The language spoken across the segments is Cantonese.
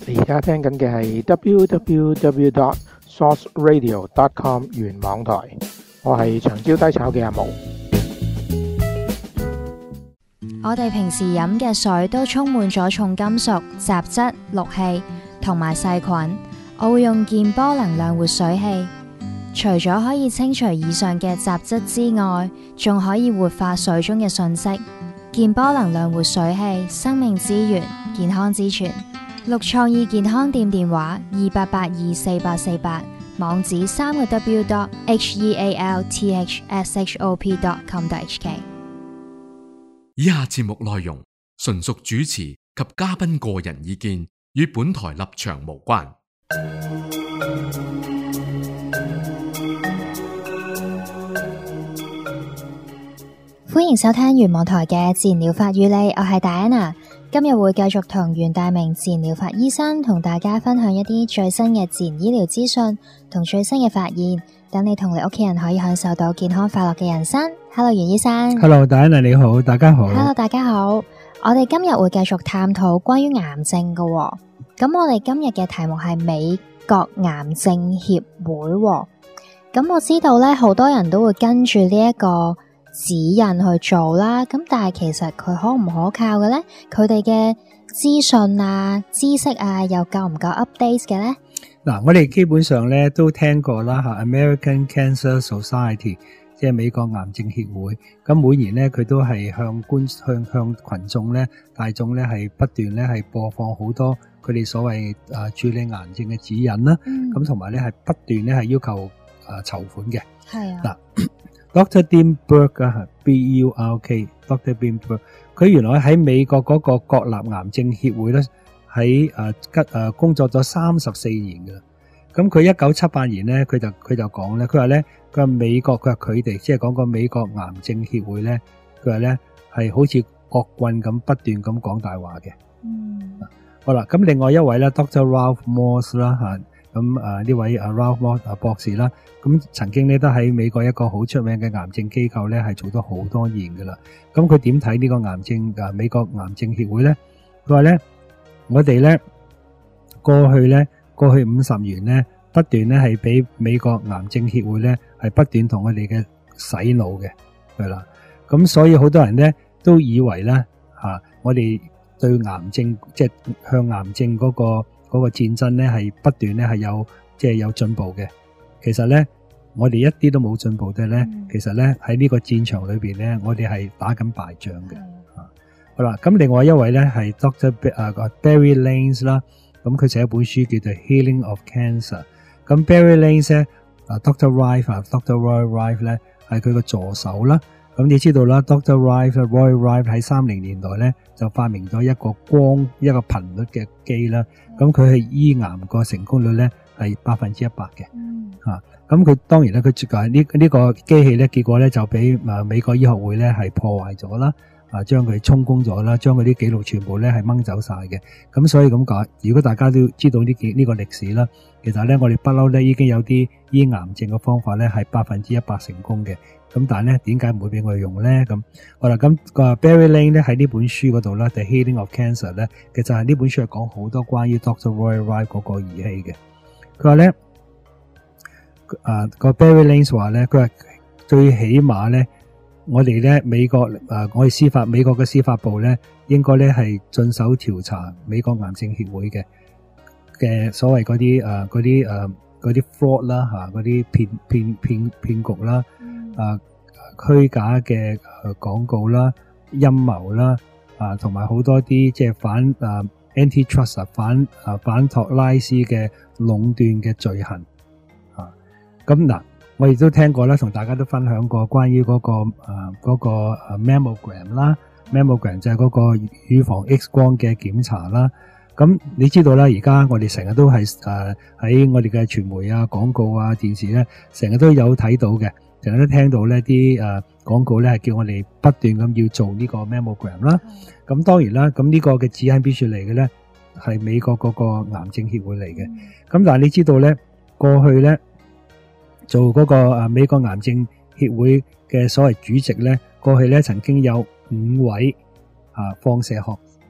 你而家聽緊嘅係 www.sourceradio.com 原網台，我係長招低炒嘅阿毛。 我哋平時飲嘅水都充滿咗重金屬、雜質、氯氣同埋細菌。我會用健波能量活水器，除咗可以清除以上嘅雜質之外，仲可以活化水中嘅訊息。健波能量活水器，生命之源，健康之泉。綠創意健康店電話28824848，網址3w.healthshop.com.hk。 以下節目內容純屬主持及嘉賓個人意見，與本台立場無關。 歡迎收聽原網台嘅自然療法與你，我係 Diana。今日會繼續同袁大明自然療法醫生同大家分享一啲最新嘅自然醫療資訊同最新嘅發現，等你同你屋企人可以享受到健康快樂嘅人生。Hello， 袁醫生。 Hello， Diana 你好，大家好。 Hello， 大家好。我哋今日會繼續探討關於癌症嘅喎。咁我哋今日嘅題目係美國癌症協會喎。咁我知道咧，好多人都會跟住呢一個指引去做啦，咁但係其實佢可唔可靠嘅呢？佢哋嘅資訊啊、知識啊，又夠唔夠 update 嘅呢？ 嗱，我哋基本上咧都聽過啦吓 ，American Cancer Society， 即係美國癌症協會。咁每年咧，佢都係向群眾咧、大眾咧係不斷咧係播放好多佢哋所謂處理癌症嘅指引啦。咁同埋咧係不斷咧係要求籌款嘅。係啊。嗱。Dr. Dean Burke 啊，B-U-R-K，Dr. Dean Burke， 佢原來喺美國嗰個國立癌症協會咧，喺工作咗34年㗎啦。咁佢1978年咧，佢就講咧，佢話咧，佢話美國，佢話佢哋即係講個美國癌症協會咧，佢話咧係好似惡棍咁不斷咁講大話嘅。好啦，咁另外一位咧 Dr. Ralph Morse 啦嚇。咁呢位Ralph Morse 博士啦，咁曾經咧都喺美國一個好出名嘅癌症機構咧，係做咗好多年噶啦。咁佢點睇呢個癌症美國癌症協會咧？佢話咧，我哋咧過去50年咧，不斷咧係俾美國癌症協會咧係不斷同我哋嘅洗腦嘅，係啦。咁所以好多人咧都以為咧我哋對癌症即係向癌症嗰個戰爭咧係不斷咧係有進步嘅。其實咧我哋一啲都冇進步嘅咧，其實咧喺呢個戰場裏邊咧，我哋係打緊敗仗嘅。好啦，咁另外一位咧係 Dr. Barry Lane 啦，咁佢寫一本書叫做 Healing of Cancer。咁 Barry Lane 咧，Dr. Roy Rife 咧係佢個助手啦。咁你知道啦 ，Dr. Roy Rife 喺30年代咧就發明咗一個頻率嘅機啦。咁佢係醫癌個成功率咧係100%嘅。咁佢當然咧，佢呢個機器咧，結果咧就俾美國醫學會咧係破壞咗啦，將佢充公咗啦，將佢啲記錄全部咧係掹走晒嘅。咁所以咁講，如果大家都知道呢個歷史啦，其實咧我哋不嬲咧已經有啲醫癌症嘅方法咧係100%成功嘅。咁但係咧，點解唔會俾我哋用咧？咁好啦，咁個 Barry Lane 咧喺呢本書嗰度咧， The Healing of Cancer 咧，其實係呢本書係講好多關於 Dr. Roy Rife 嗰個儀器嘅。佢話咧，個 Barry Lane 話咧，佢話最起碼咧，我哋咧美國我哋美國嘅司法部咧，應該咧係盡手調查美國癌症協會嘅所謂嗰啲 fraud 啦嗰啲騙局啦。虛假嘅廣告啦、陰謀啦，同埋好多啲即係反antitrust 反托拉斯嘅壟斷嘅罪行。咁嗱，我亦都聽過啦，同大家都分享過關於嗰個 mammogram 啦 ，mammogram 就係嗰個乳房 X 光嘅檢查啦。咁你知道啦，而家我哋成日都係喺我哋嘅傳媒啊、廣告啊、電視咧，成日都有睇到嘅。成日都聽到呢啲廣告咧係叫我哋不斷咁要做呢個 mammogram 啦。咁當然啦，咁呢個嘅指引邊處嚟嘅咧，係美國嗰個癌症協會嚟嘅。咁但係你知道咧，過去咧做嗰個美國癌症協會嘅所謂主席咧，過去咧曾經有5位放射學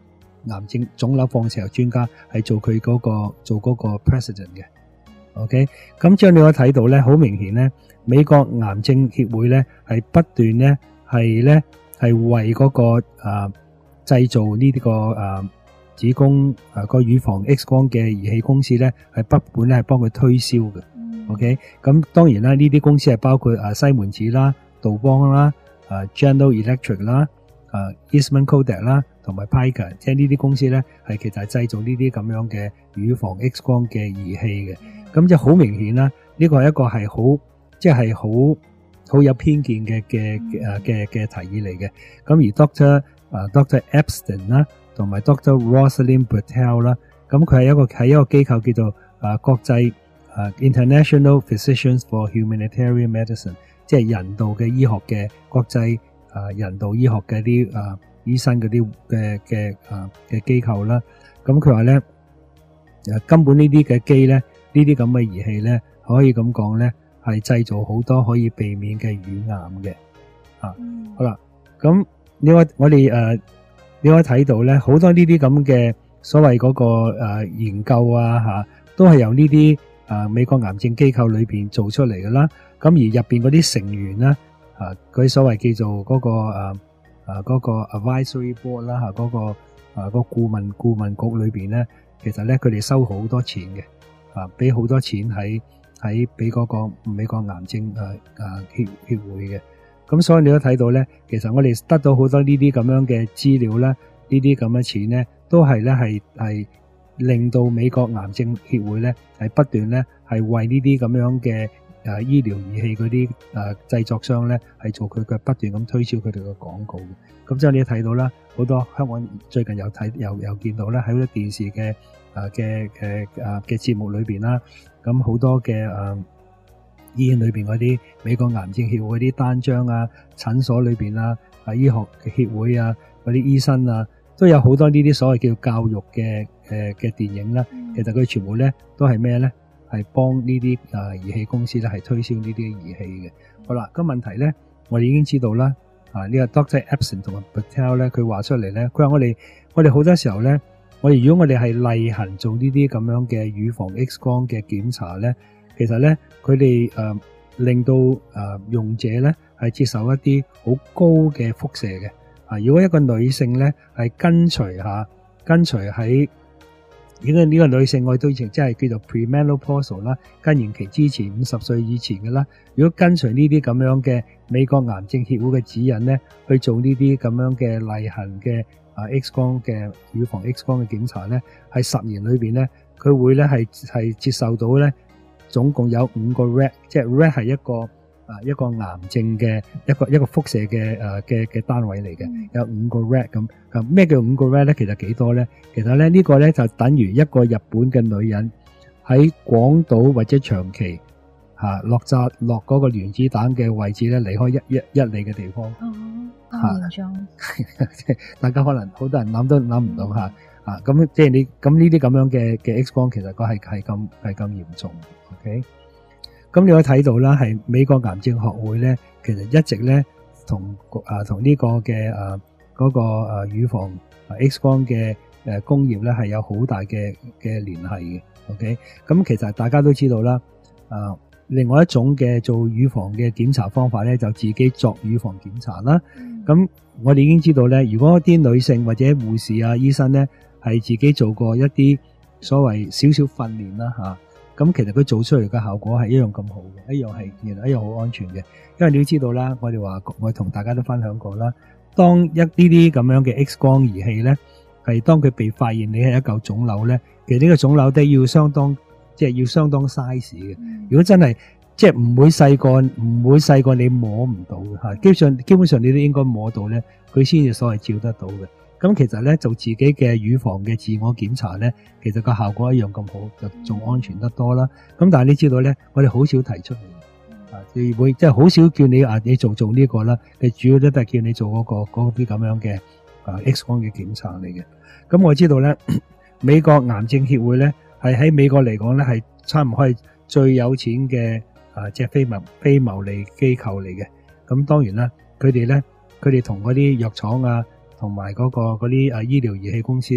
癌症腫瘤放射學專家係做嗰個 president 嘅。OK， 咁之後你可以睇到咧，好明顯咧，美國癌症協會咧係不斷咧係為嗰個製造呢啲個子宮個乳房 X 光嘅儀器公司咧係不斷咧係幫佢推銷嘅。OK， 咁當然啦，呢啲公司係包括西門子啦、杜邦啦、General Electric 啦、Eastman Kodak 啦，同埋 Pika， 即係呢啲公司咧係其實係製造呢啲咁樣嘅乳房 X 光嘅儀器嘅。咁就好明顯啦，呢個係一個係好即係好有偏見嘅提議嚟嘅。咁而 Dr. Epstein 啦，同埋 Dr. Rosalind Bertell 啦，咁佢係一個機構叫做國際International Physicians for Humanitarian Medicine， 即係人道嘅醫學嘅國際人道醫學嘅啲醫生嗰啲嘅機構啦。咁佢話咧根本呢啲嘅機咧，呢啲咁嘅儀器咧，可以咁講咧，係製造好多可以避免嘅乳癌嘅。好啦，咁你可以睇到咧，好多呢啲咁嘅所謂嗰個研究都係由呢啲美國癌症機構裏邊做出嚟嘅啦。咁而入邊嗰啲成員咧，佢所謂叫做嗰個 advisory board 啦，嗰個顧問局裏邊咧，其實咧佢哋收好多錢嘅，俾好多錢喺俾嗰個美國癌症協會嘅。咁所以你都睇到咧，其實我哋得到好多呢啲咁樣嘅資料咧，呢啲咁嘅錢咧，都係咧係令到美國癌症協會咧係不斷咧係為呢啲咁樣嘅醫療儀器嗰啲製作商咧係做佢嘅不斷咁推銷佢哋嘅廣告嘅。咁之後你睇到啦，好多香港最近又見到咧喺好多電視嘅節目裏邊啦，咁好多嘅醫院裏邊嗰啲美國癌症協會嗰啲單張診所裏邊醫學協會嗰啲醫生都有好多呢啲所謂叫教育嘅電影啦。其實佢全部咧都係咩咧？係幫呢啲儀器公司咧係推銷呢啲儀器嘅。好啦，咁問題咧，我哋已經知道啦。呢個 Dr. Epstein 同埋 Bertell 咧，佢話出嚟咧，佢話我哋好多時候咧，如果我哋係例行做呢啲咁樣嘅乳房 X 光嘅檢查咧，其實咧佢哋令到用者咧係接受一啲好高嘅輻射嘅。如果一個女性咧係跟隨喺呢個女性，我哋都以前即係叫做 premenopausal 啦，更年期之前50歲以前嘅啦。如果跟隨呢啲咁樣嘅美國癌症協會嘅指引咧，去做呢啲咁樣嘅例行嘅X 光嘅乳房 X 光嘅檢查咧，喺10年裏邊咧，佢會咧係接受到咧總共有5個 rad， 即係 rad 係一個癌症嘅一個輻射嘅單位嚟嘅，有5個 rad 咁。咩叫5個 rad 咧？其實幾多咧？其實咧呢個咧就等於一個日本嘅女人喺廣島或者長期落嗰個原子彈嘅位置咧，離開一里嘅地方。 嚴重。 大家可能好多人諗都諗唔到咁即係你咁呢啲咁樣嘅 X 光，其實佢係咁嚴重。OK。咁你可以睇到啦，係美國癌症學會咧，其實一直咧同呢個嘅嗰個乳房 X 光嘅工業咧係有好大嘅聯繫嘅。OK， 咁其實大家都知道啦，另外一種嘅做乳房嘅檢查方法咧，就自己作乳房檢查啦。咁我哋已經知道咧，如果啲女性或者護士醫生咧係自己做過一啲所謂少少訓練啦咁其實佢做出嚟嘅效果係一樣咁好嘅，原來一樣好安全嘅。因為你都知道啦，我同大家都分享過啦，當呢啲咁樣嘅 X 光儀器咧，係當佢被發現你係一嚿腫瘤咧，其實呢個腫瘤都要相當 size 嘅。如果真係即係唔會細過你摸唔到嘅基本上你都應該摸到咧，佢先至所謂照得到嘅。咁其實咧做自己嘅乳房嘅自我檢查咧，其實個效果一樣咁好，就仲安全得多啦。咁但係你知道咧，我哋好少提出嚟，會即係好少叫你做呢個啦。你主要都係叫你做嗰啲咁樣嘅X 光嘅檢查嚟嘅。咁我知道咧，美國癌症協會咧係喺美國嚟講咧係差唔多係最有錢嘅即係非牟利機構嚟嘅。咁當然啦，佢哋同嗰啲藥廠同埋嗰啲醫療儀器公司咧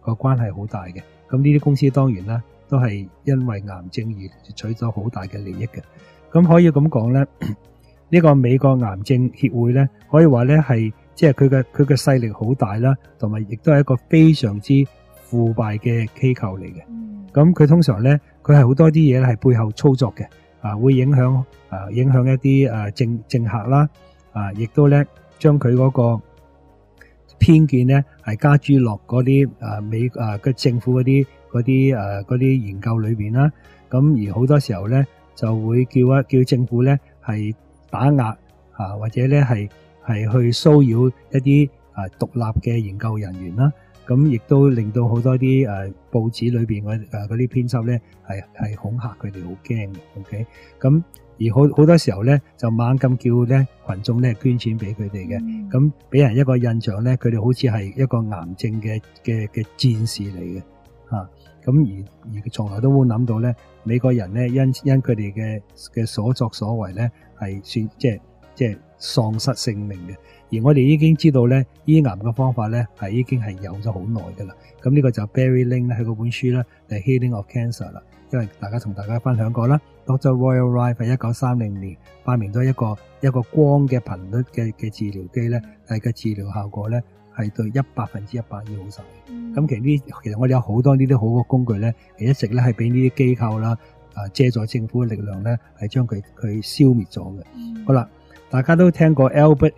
個關係好大嘅。咁呢啲公司當然啦，都係因為癌症而取咗好大嘅利益嘅。咁可以咁講咧，呢個美國癌症協會咧，可以話咧係即係佢嘅勢力好大啦，同埋亦都係一個非常之腐敗嘅機構嚟嘅。咁佢通常咧，佢係好多啲嘢係背後操作嘅，會影響一啲政客啦，亦都咧將佢嗰個偏見咧係加諸落嗰啲嘅政府嗰啲研究裏邊啦。咁而好多時候咧就會叫政府咧係打壓或者咧係去騷擾一啲獨立嘅研究人員啦。咁亦都令到好多啲報紙裏邊嗰啲編輯咧係恐嚇佢哋，好驚嘅。OK， 咁而好多時候咧就猛咁叫咧群眾咧捐錢俾佢哋嘅，咁俾人一個印象咧，佢哋好似係一個癌症嘅戰士嚟嘅嚇。咁而從來都冇諗到咧，美國人咧因佢哋嘅所作所為咧係算即係喪失性命嘅。而我哋已經知道咧，醫癌嘅方法咧係已經係有咗好耐噶啦。咁呢個就 Barry Link 咧喺嗰本書咧就 Healing of Cancer 啦。因為同大家分享過啦 ，Dr. Royal Rife 喺1930年發明咗一個光嘅頻率嘅治療機咧，係嘅治療效果咧係對100%好晒。咁其實我哋有好多呢啲好嘅工具咧，一直咧係俾呢啲機構啦借助政府嘅力量咧係將佢消滅咗嘅。好啦。大家都聽過 Albert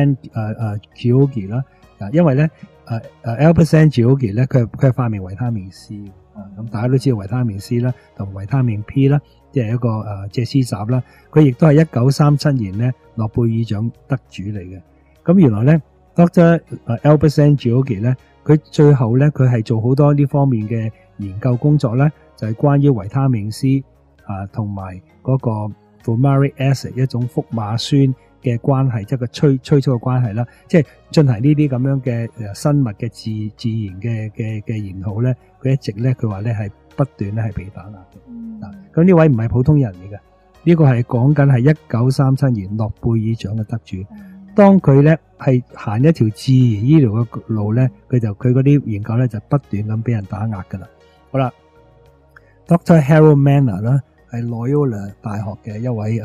Szent-Györgyi 啦，因為咧Albert Szent-Györgyi 咧佢係發明維他命 C 咁大家都知道維他命 C 啦，同維他命 P 啦，即係一個即係 C 集啦。佢亦都係1937年咧諾貝爾獎得主嚟嘅。咁原來咧 Dr. Albert Szent-Györgyi 咧，佢最後咧佢係做好多呢方面嘅研究工作咧，就係關於維他命 C 同埋嗰個Fumaric acid 一種福馬酸嘅關係，即係個催促嘅關係啦。即係進行呢啲咁樣嘅生物嘅自然嘅研討咧，佢一直咧佢話咧係不斷咧係被打壓嘅。咁呢位唔係普通人嚟嘅，呢個係講緊係1937年諾貝爾獎嘅得主。當佢咧係行一條自然醫療嘅路咧，佢嗰啲研究咧就不斷咁俾人打壓噶啦。好啦 ，Dr. Harold Manner 啦。係 Loyola 大學嘅一位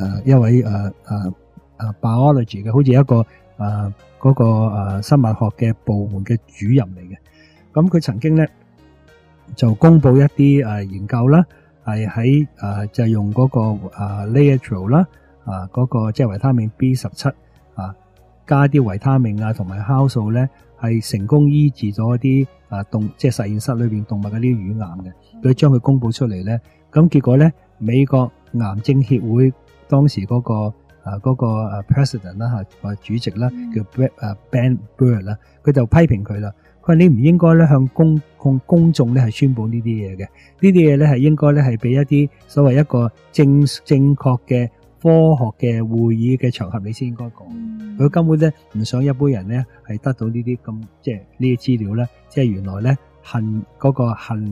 biology 嘅，好似一個嗰個生物學嘅部門嘅主任嚟嘅。咁佢曾經咧就公布一啲研究啦，係喺就用嗰個Laetrile 啦，嗰個即係維他命 B17加啲維他命同埋酵素咧，係成功醫治咗一啲即係實驗室裏邊動物嗰啲乳癌嘅。佢將佢公布出嚟咧，咁結果咧。美國癌症協會當時嗰個 president 啦主席啦叫 Ben Bird 啦，佢就批評佢啦。佢話你唔應該咧向公眾咧係宣佈呢啲嘢嘅，呢啲嘢咧係應該咧係俾一啲所謂一個正確嘅科學嘅會議嘅場合你先應該講。佢根本咧唔想一般人咧係得到呢啲咁即係呢啲資料咧，即係原來咧嗰個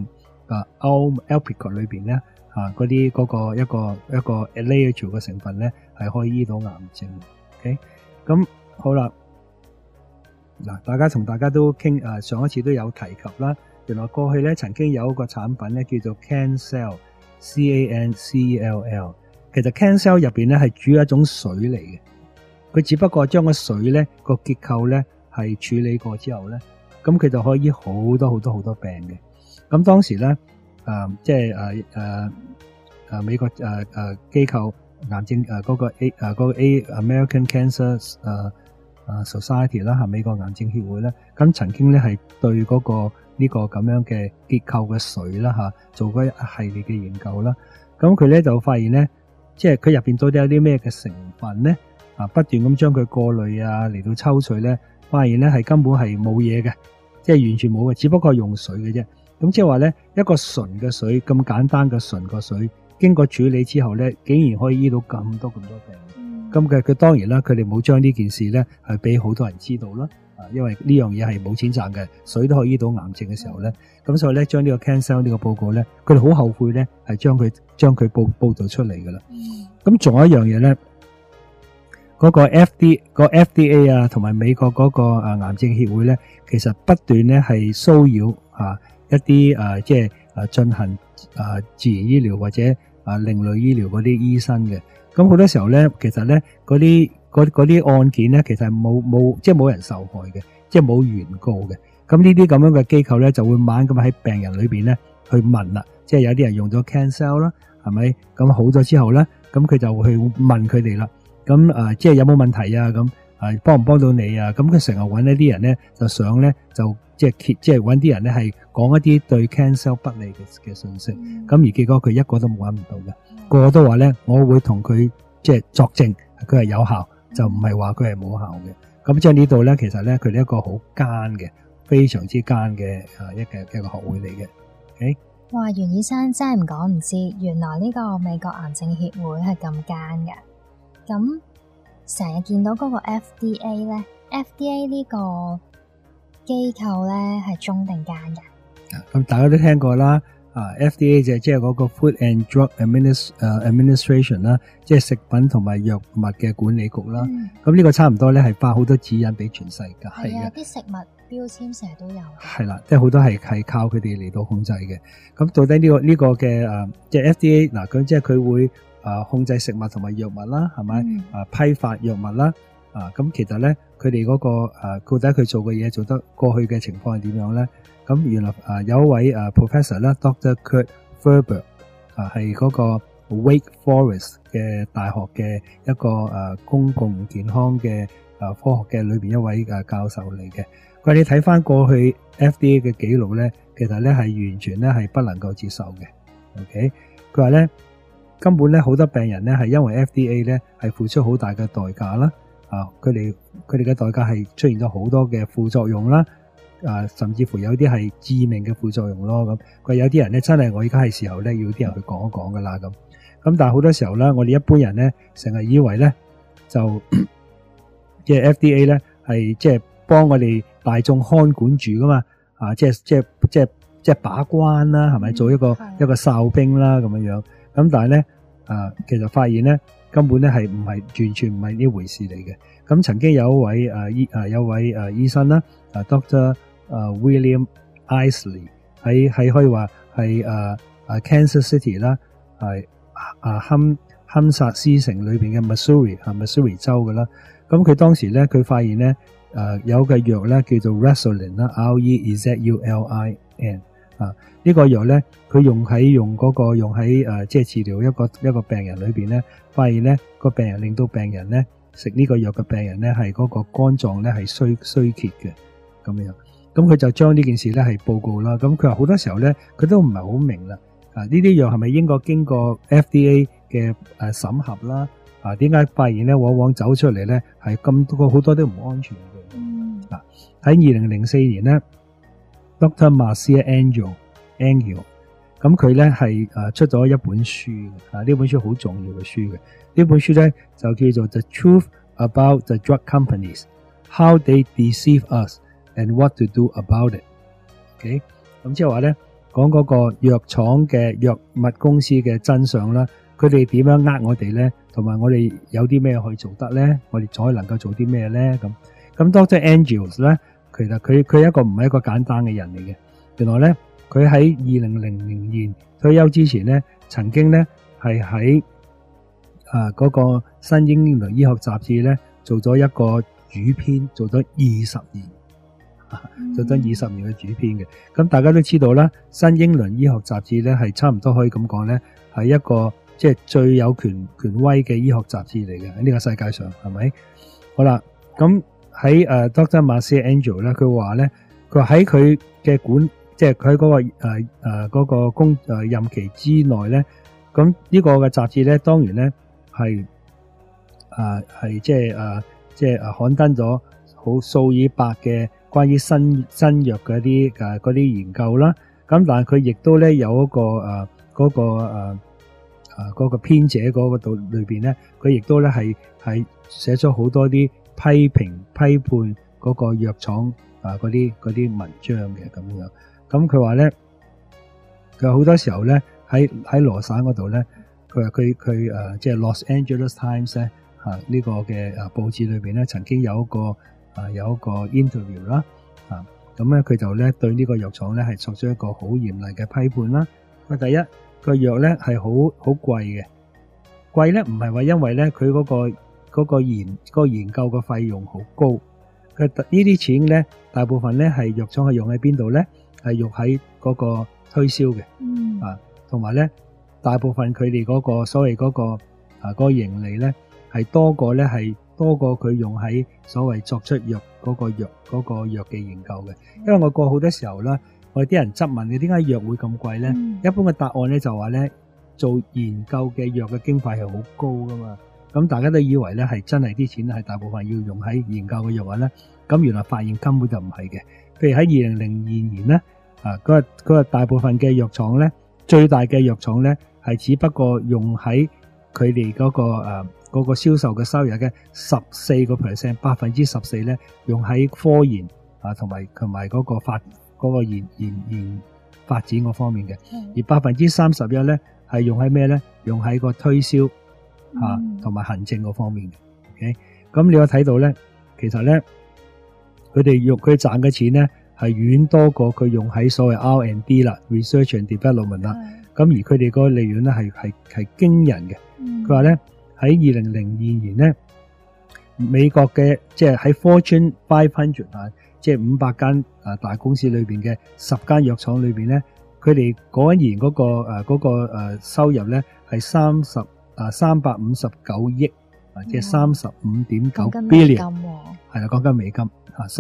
Alpicot 裏邊咧。嗰啲嗰個一個 Laetrile 嘅成分咧，係可以醫到癌症。OK， 咁好啦，嗱，大家都傾上一次都有提及啦。原來過去咧曾經有一個產品咧叫做 Cancell CANCELL。其實 Cancell 入邊咧係煮一種水嚟嘅，佢只不過將個水咧個結構咧係處理過之後咧，咁佢就可以醫好多病嘅。咁當時咧。即係美國機構癌症嗰個 American Cancer Society 啦，係美國癌症協會咧，咁曾經咧係對嗰個呢個咁樣嘅結構嘅水啦做過一系列嘅研究啦。咁佢咧就發現咧，即係佢入邊到底有啲咩嘅成分咧？不斷咁將佢過濾嚟到抽取咧，發現咧係根本係冇嘢嘅，即係完全冇嘅，只不過係用水嘅啫。咁即係話咧，一個純嘅水咁簡單嘅純個水，經過處理之後咧，竟然可以醫到咁多病。咁佢當然啦，佢哋冇將呢件事咧係俾好多人知道啦。因為呢樣嘢係冇錢賺嘅，水都可以醫到癌症嘅時候咧，咁所以咧將呢個 Cancell 呢個報告咧，佢哋好後悔咧係將佢報導出嚟噶啦。咁仲有一樣嘢咧，嗰個 FDA 同埋美國嗰個癌症協會咧，其實不斷咧係騷擾一啲即係進行自然醫療或者另類醫療嗰啲醫生嘅。咁好多時候咧，其實咧嗰啲案件咧，其實係冇即係冇人受害嘅，即係冇原告嘅。咁呢啲咁樣嘅機構咧，就會猛咁喺病人裏邊咧去問啦，即係有啲人用咗 Cancel 啦，係咪？咁好咗之後咧，咁佢就會去問佢哋啦。咁即係有冇問題啊？咁幫唔幫到你啊？咁佢成日揾一啲人咧，就想咧就即係揾啲人咧係講一啲對 Cancel 不利嘅信息。咁而結果佢一個都揾唔到嘅，個個都話咧，我會同佢即係作證，佢係有效，就唔係話佢係冇效嘅。咁即係呢度咧，其實咧佢哋一個好奸嘅，非常之奸嘅一個學會嚟嘅。Okay? 哇，袁醫生真係唔講唔知，原來呢個美國癌症協會係咁奸嘅。咁成日見到嗰個 FDA 咧 ，FDA 呢個機構咧係忠定奸嘅？ 咁大家都聽過啦，FDA 就即係嗰個 Food and Drug Administration 啦，即係食品同埋藥物嘅管理局啦。咁呢個差唔多咧係發好多指引俾全世界嘅。係啊，啲食物標籤成日都有。 係啦，即係好多係靠佢哋嚟到控制嘅。咁到底呢個嘅即係 FDA 嗱，佢即係佢會控制食物同埋藥物啦，係咪？批發藥物啦，咁其實咧佢哋嗰個到底佢做嘅嘢做得過去嘅情況係點樣咧？咁原來有一位professor 啦 ，Dr. Kurt Ferber 係嗰個 Wake Forest 嘅大學嘅一個公共健康嘅科學嘅裏邊一位教授嚟嘅。佢話你睇翻過去 FDA 嘅記錄咧，其實咧係完全咧係不能夠接受嘅。OK， 佢話咧根本咧好多病人咧係因為 FDA 咧係付出好大嘅代價啦，佢哋嘅代價係出現咗好多嘅副作用啦。甚至乎有啲係致命嘅副作用咯。咁佢有啲人咧真係我而家係時候咧要啲人去講一講噶啦。咁但係好多時候咧，我哋一般人咧成日以為咧就即係 FDA 咧係即係幫我哋大眾看管住噶嘛，即係把關啦，係咪做一個哨兵啦咁樣樣。咁但係咧其實發現咧根本咧係唔係完全唔係呢回事嚟嘅。咁曾經有一位醫生啦，Dr. William Isley 喺可以話係Kansas City 啦，係堪薩斯城裏邊嘅 Missouri 州嘅啦。咁佢當時咧佢發現咧有個藥咧叫做 Rezulin 啦 ，Rezulin 呢個藥咧佢用喺即係治療一個病人裏邊咧，發現咧個病人令到病人咧食呢個藥嘅病人咧係嗰個肝臟咧係衰竭嘅咁樣。咁佢就將呢件事咧係報告啦。咁佢話好多時候咧佢都唔係好明啦。呢啲藥係咪應該經過 FDA 嘅審核啦？點解發現咧往往走出嚟咧係咁多好多都唔安全嘅？喺2004年咧 ，Dr. Marcia Angel 咁佢咧係出咗一本書嘅。呢本書好重要嘅書嘅。呢本書咧就叫做 The Truth About the Drug Companies: How They Deceive Us and What to Do About It。OK， 咁即係話咧講嗰個藥廠嘅藥物公司嘅真相啦，佢哋點樣呃我哋咧，同埋我哋有啲咩可以做得咧？我哋再能夠做啲咩咧？咁 Dr. Angels 咧，其實佢一個唔係一個簡單嘅人嚟嘅。原來咧佢喺2000年退休之前咧，曾經咧係喺嗰個新英倫醫學雜誌咧做咗一個主編，做咗20年，做咗20年嘅主編嘅。咁大家都知道啦，新英倫醫學雜誌咧係差唔多可以咁講咧，係一個即係最有權威嘅醫學雜誌嚟嘅喺呢個世界上，係咪？好啦，咁喺Dr. Marcia Angel 咧，佢話咧，佢話喺佢嘅即係佢喺嗰個任期之內咧，咁呢個嘅雜誌咧，當然咧係即係刊登咗好數以百嘅關於新藥嘅嗰啲研究啦。咁但係佢亦都咧有一個嗰個編者嗰個度裏邊咧，佢亦都咧係寫咗好多啲批判嗰個藥廠嗰啲文章嘅咁樣。咁佢話咧，佢好多時候咧喺羅省嗰度咧，佢話佢即係 Los Angeles Times 咧呢個嘅報紙裏邊咧，曾經有一個interview 啦， 咁咧佢就咧對呢個藥廠咧係作出一個好嚴厲嘅批判啦。第一，個藥咧係好貴嘅，貴咧唔係話因為咧佢嗰個研究嘅費用好高，佢呢啲錢咧大部分咧係藥廠係用喺邊度咧？係用喺嗰個推銷嘅，同埋咧大部分佢哋嗰個所謂嗰個盈利咧係多過佢用喺所謂作出藥嗰個藥嘅研究嘅。因為我過好多時候啦，我哋啲人質問你點解藥會咁貴咧？一般嘅答案咧就話咧做研究嘅藥嘅經費係好高噶嘛。咁大家都以為咧係真係啲錢係大部分要用喺研究嘅藥物咧，咁原來發現根本就唔係嘅。譬如喺2002年咧，嗰個大部分嘅藥廠咧，最大嘅藥廠咧係只不過用喺佢哋嗰個銷售嘅收入嘅14%， 14%咧用喺科研同埋嗰個研發展嗰方面嘅，而31%咧係用喺咩咧？用喺個推銷同埋行政嗰方面嘅。OK， 咁你有睇到咧，其實咧佢賺嘅錢咧係遠多過佢用喺所謂 R&D 啦 ，research and development 啦。咁而佢哋個利潤咧係驚人嘅。佢話咧喺2002年咧，美國嘅即係喺 Fortune 500即係500間大公司裏邊嘅10間藥廠裏邊咧，佢哋嗰一年嗰個收入咧係359億，即係35.9 billion， 係啦，講緊美金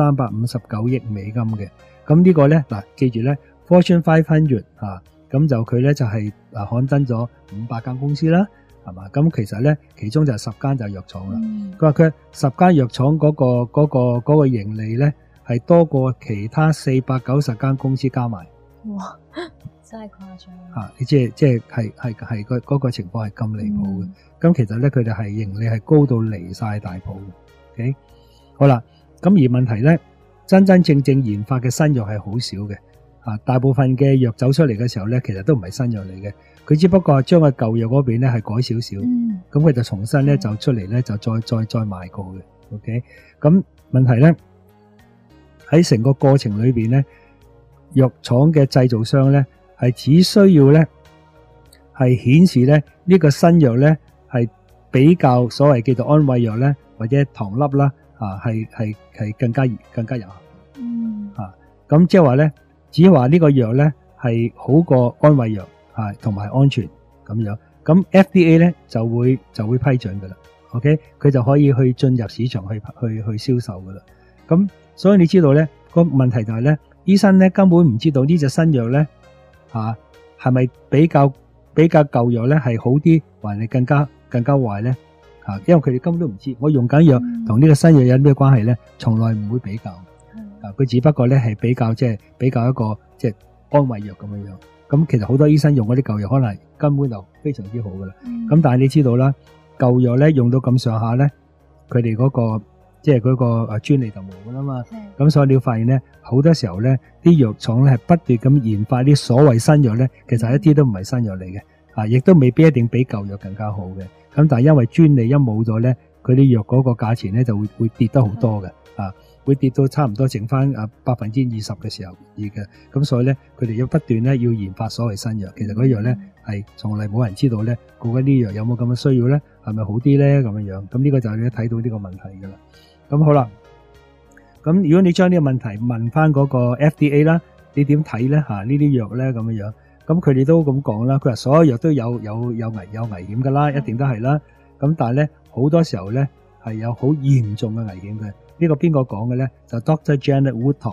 359億美金嘅。咁呢個咧嗱，記住咧 Fortune 500咁就佢咧就係刊登咗500間公司啦，係嘛？咁其實咧其中就係10間就係藥廠啦。佢話佢10間藥廠嗰個盈利咧係多過其他490間公司加埋。 哇！真係誇張即係嗰個情況係咁離譜嘅。咁其實咧佢哋係盈利係高到離晒大譜嘅。OK， 好啦，咁而問題咧，真正研發嘅新藥係好少嘅。大部分嘅藥走出嚟嘅時候咧，其實都唔係新藥嚟嘅，佢只不過將個舊藥嗰邊咧係改少少，咁佢就重新咧就出嚟咧就再賣過嘅。OK， 咁問題咧喺成個過程裏邊咧，藥廠嘅製造商咧係只需要咧係顯示咧呢個新藥咧係比較所謂叫做安慰藥咧或者糖粒啦係更加有效。咁即係話咧。只係話呢個藥咧係好過安慰藥同埋安全咁樣，咁 FDA 咧就會批准噶啦。OK， 佢就可以去進入市場去銷售噶啦。咁所以你知道咧個問題就係咧，醫生咧根本唔知道呢隻新藥咧係咪比較舊藥咧係好啲，還係更加壞咧因為佢哋根本都唔知，我用緊藥同呢個新藥有咩關係咧，從來唔會比較。佢只不過咧係比較一個即係安慰藥咁樣樣。咁其實好多醫生用嗰啲舊藥可能根本就非常之好噶啦。咁但係你知道啦，舊藥咧用到咁上下咧，佢哋嗰個即係嗰個專利就冇噶啦嘛。咁所以你要發現咧，好多時候咧啲藥廠咧係不斷咁研發啲所謂新藥咧，其實一啲都唔係新藥嚟嘅，亦都未必一定比舊藥更加好嘅。咁但係因為專利一冇咗咧，佢啲藥嗰個價錢咧就會跌得好多嘅。會跌到差唔多剩翻20%嘅時候嘅，咁所以咧佢哋要不斷咧要研發所謂新藥。其實嗰啲藥咧係從來冇人知道咧，究竟呢藥有冇咁嘅需要咧，係咪好啲咧咁樣樣。咁呢個就係你睇到呢個問題噶啦。咁好啦，咁如果你將呢個問題問翻嗰個 FDA 啦，你點睇咧呢啲藥咧咁樣樣？咁佢哋都咁講啦，佢話所有藥都有危險噶啦，一定都係啦。咁但係咧好多時候咧係有好嚴重嘅危險嘅。呢個邊個講嘅咧？就 Dr. Janet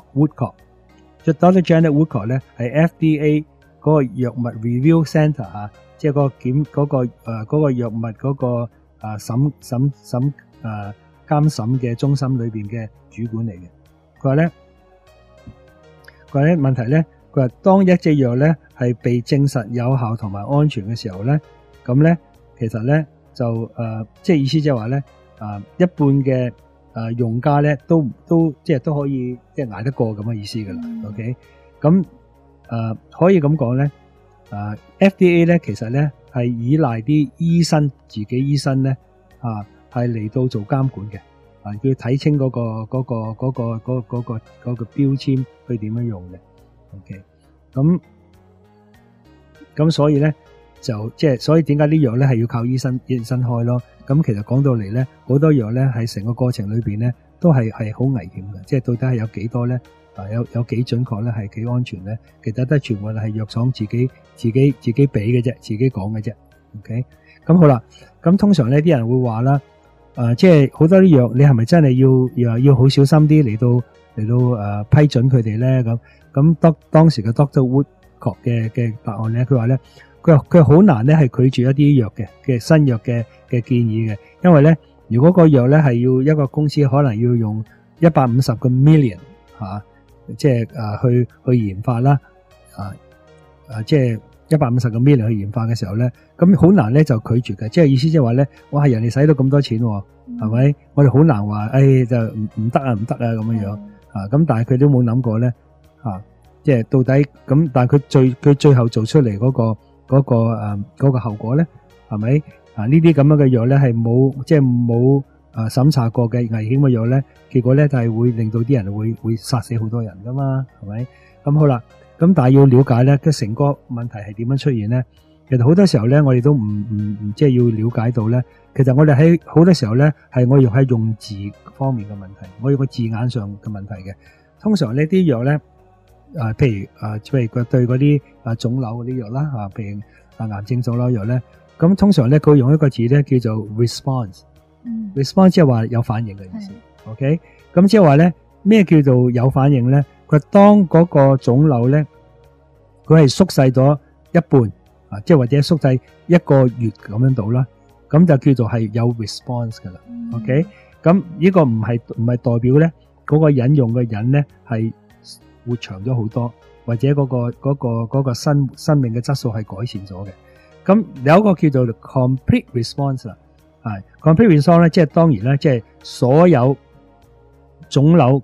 Woodcock。Dr. Janet Woodcock 咧係 FDA 嗰個藥物 Review Center 即係嗰個藥物嗰個監審嘅中心裏邊嘅主管嚟嘅。佢話咧問題咧，佢話當一隻藥咧係被證實有效同埋安全嘅時候咧，咁咧其實咧就即係意思即係話咧一半嘅用家咧都即係都可以即係捱得過咁嘅意思噶啦。OK， 咁可以咁講咧，FDA 咧其實咧係依賴啲醫生自己醫生咧係嚟到做監管嘅。 要睇清嗰個標籤佢點樣用嘅。OK， 咁所以咧就即係所以點解啲藥咧係要靠醫生開咯？咁其實講到嚟咧，好多藥咧喺成個過程裏邊咧都係好危險嘅，即係到底係有幾多咧？有幾準確咧？係幾安全咧？其實都係全部係藥廠自己俾嘅啫，自己講嘅啫。OK， 咁好啦，咁通常呢啲人會話啦，即係好多啲藥你係咪真係要好小心啲嚟到批准佢哋咧？咁當時嘅 Dr. Woodcock 嘅答案咧，佢話咧，佢好難咧係拒絕一啲藥嘅新藥嘅建議嘅，因為咧如果個藥咧係要一個公司可能要用150個 million 即係去研發啦，即係150個 million 去研發嘅時候咧，咁好難咧就拒絕嘅，即係意思即係話咧，哇，人哋使到咁多錢，係咪？我哋好難話，就唔得啊咁樣咁，但係佢都冇諗過咧，即係到底咁，但係佢最後做出嚟嗰個後果咧，係咪？呢啲咁樣嘅藥咧係冇審查過嘅危險嘅藥咧，結果咧就係會令到啲人會殺死好多人噶嘛，係咪？咁好啦，咁但係要了解咧，成個問題係點樣出現咧？其實好多時候咧，我哋都唔即係要了解到咧，其實我哋喺好多時候咧係我用喺用字方面嘅問題，我用個字眼上嘅問題嘅。通常呢啲藥咧，譬如佢對嗰啲腫瘤嗰啲藥啦，譬如癌症腫瘤藥咧，咁通常咧佢用一個字咧叫做 response。response 即係話有反應嘅意思。OK， 咁即係話咧咩叫做有反應咧？佢當嗰個腫瘤咧，佢係縮細咗一半即係或者縮細1個月咁樣到啦，咁就叫做係有 response 噶啦。OK， 咁呢個唔係代表咧嗰個人用嘅人咧係活長咗好多，或者嗰個生命嘅質素係改善咗嘅。咁有一個叫做 complete response 啦。complete response 咧，即係當然咧，即係所有腫瘤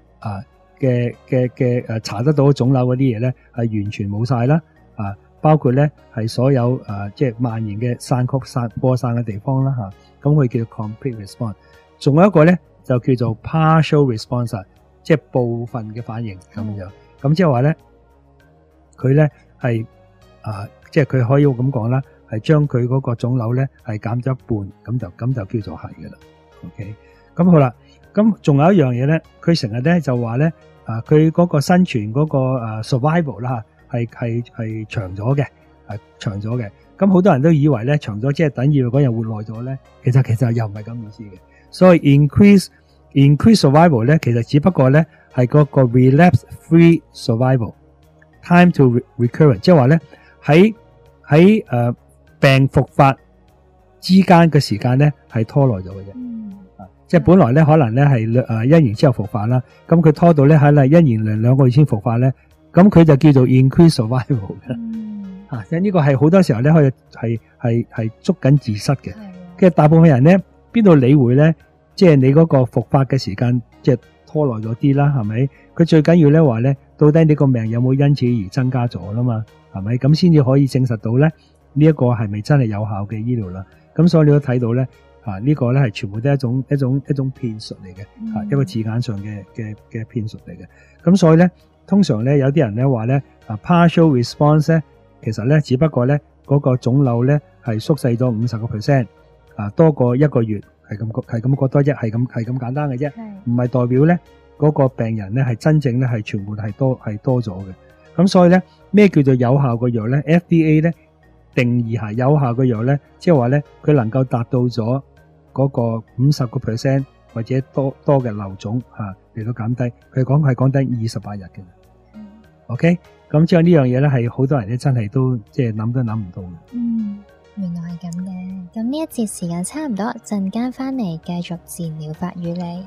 嘅查得到腫瘤嗰啲嘢咧，係完全冇晒啦。包括咧係所有即係蔓延嘅播散嘅地方啦。咁佢叫做 complete response。仲有一個咧就叫做 partial response， 即係部分嘅反應咁樣。咁即係話咧，佢咧係即係佢可以咁講啦。係將佢嗰個腫瘤咧係減咗一半，咁就叫做係嘅啦。OK， 咁好啦，咁仲有一樣嘢咧，佢成日咧就話咧，佢嗰個生存嗰個survival 啦係長咗嘅，長咗嘅。咁好多人都以為咧長咗即係等於嗰人活耐咗咧，其實又唔係咁意思嘅。所以 increase survival 咧，其實只不過咧係嗰個 relapse free survival time to recurrent， 即係話咧喺病復發之間嘅時間咧係拖耐咗嘅啫。即係本來咧可能咧係1年之後復發啦，咁佢拖到咧喺1年零2個月先復發咧，咁佢就叫做 increase survival 嘅。即係呢個係好多時候咧可以係捉緊自失嘅。其實大部分人咧邊度理會咧，即係你嗰個復發嘅時間即係拖耐咗啲啦，係咪？佢最緊要咧話咧，到底你個命有冇因此而增加咗啦嘛？係咪？咁先至可以證實到咧。呢一個係咪真係有效嘅醫療啦？咁所以你都睇到咧，呢個咧係全部都係一種騙術嚟嘅，一個字眼上嘅騙術嚟嘅。咁所以咧，通常咧有啲人咧話咧，partial response 咧，其實咧只不過咧嗰個腫瘤咧係縮細咗50%，多過1個月，係咁覺得係咁簡單嘅啫，唔係代表咧嗰個病人咧係真正咧係全部係多咗嘅。咁所以咧咩叫做有效嘅藥咧 ？FDA 咧定義下有效嘅藥咧，即係話咧佢能夠達到咗嗰個50% 或者多嘅瘤腫嚟到減低，佢係講緊28日嘅。OK， 咁即係呢樣嘢咧係好多人咧真係都即係諗都諗唔到嘅。 原來係咁嘅。咁呢一節時間差唔多，陣間翻嚟繼續治療法與你。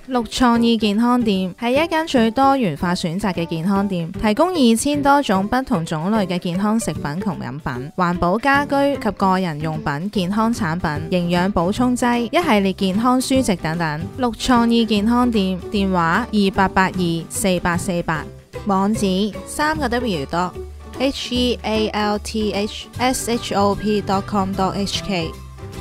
綠創意健康店係一間最多元化選擇嘅健康店，提供2000多種不同種類嘅健康食品同飲品、環保家居及個人用品、健康產品、營養補充劑、一系列健康書籍等等。綠創意健康店電話28824848，網址3個W.healthshop.com.hk。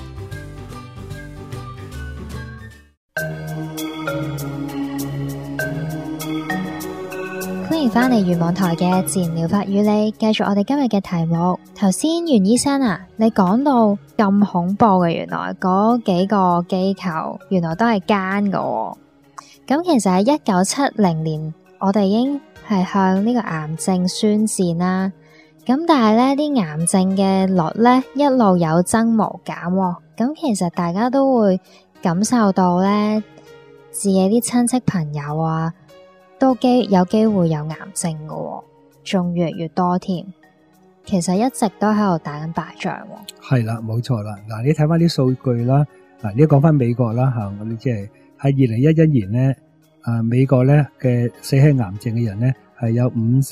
歡迎返嚟元網台嘅自然療法與你，繼續我哋今日嘅題目。頭先袁醫生啊，你講到咁恐怖嘅，原來嗰幾個機構原來都係奸㗎。咁其實喺1970年，我哋已經係向呢個癌症宣戰啦。咁但係呢啲癌症嘅率呢，一路有增無減。咁其實大家都會感受到呢，自己啲親戚朋友啊，都有機會有癌症㗎，仲越嚟越多添。其實一直都喺度打緊敗仗。 係啦，冇錯啦。嗱，你睇翻啲數據啦。嗱，你講翻美國啦吓，我哋即係喺2011年咧，美國咧嘅死喺癌症嘅人咧係有